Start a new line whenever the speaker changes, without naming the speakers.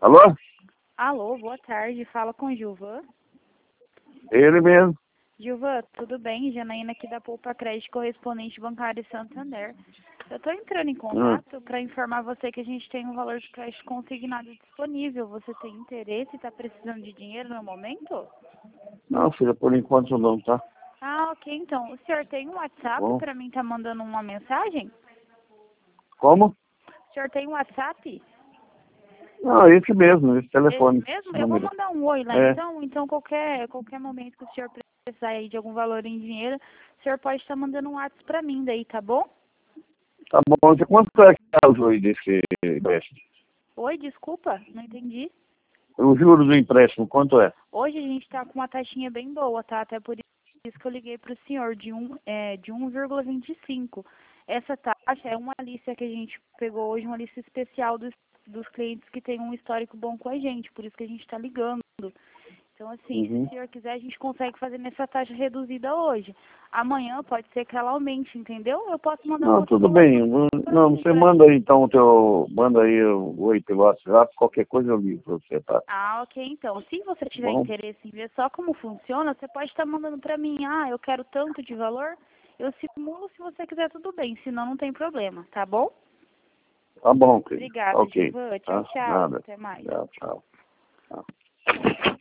Alô?
Alô, boa tarde. Fala com o Gilvan.
Ele mesmo.
Gilvan, tudo bem? Janaína aqui da Poupa Crédito, correspondente bancário Santander. Eu estou entrando em contato para informar você que a gente tem um valor de crédito consignado disponível. Você tem interesse e está precisando de dinheiro no momento?
Não, filha, por enquanto não, tá?
Ah, ok. Então, o senhor tem um WhatsApp
Bom.
para mim estar mandando uma mensagem?
Como?
O senhor tem um WhatsApp?
Não, esse mesmo, esse telefone.
Esse mesmo?
Esse
Eu vou
número.
mandar um oi lá
É,
então. Então, qualquer momento que o senhor precisar aí de algum valor em dinheiro, o senhor pode estar mandando um WhatsApp para mim daí, tá bom?
tá bom. Então, quanto é que tá o juros desse empréstimo?
Oi, desculpa, não entendi.
O juros do empréstimo, quanto é?
Hoje a gente está com uma taxinha bem boa, tá? Até por isso que eu liguei para o senhor, de 1,25. Essa taxa é uma lista que a gente pegou hoje, uma lista especial dos clientes que tem um histórico bom com a gente, por isso que a gente está ligando. Então, assim, se o senhor quiser, a gente consegue fazer nessa taxa reduzida hoje. Amanhã pode ser que ela aumente, entendeu? Eu posso mandar um
Não,
outro
tudo
valor
bem. Não, você manda aí então o teu. Manda aí o oi pelo WhatsApp, qualquer coisa eu ligo pra você, tá?
Ah, ok, então. Se você tiver
Bom,
interesse em ver só como funciona, você pode estar mandando para mim, ah, eu quero tanto de valor, eu simulo se você quiser, tudo bem, senão não tem problema, tá bom?
tá bom, querido.
Obrigada,
Ok.
Gilvan. Tchau,
Tá?
tchau.
Nada.
Até mais.
Tchau, tchau. Tchau.